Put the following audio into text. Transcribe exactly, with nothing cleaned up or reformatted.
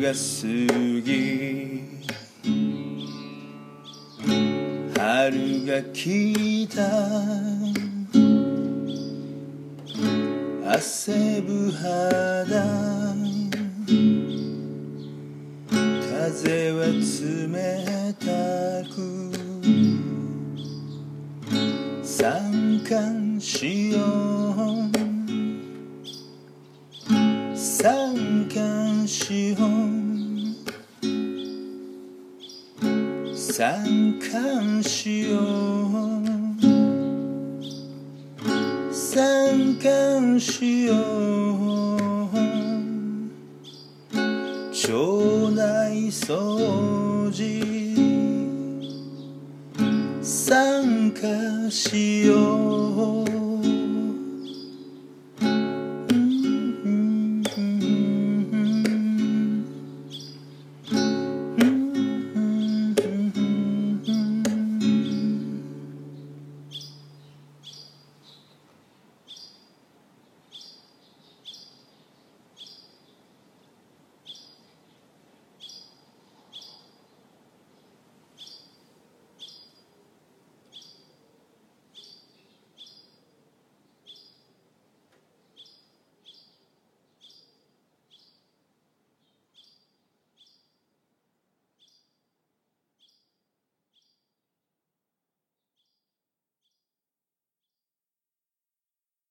が過ぎ春が来た汗ぶ肌風は冷たく参観しよう参観しよう参観しよう参観しよう町内掃除参加しよう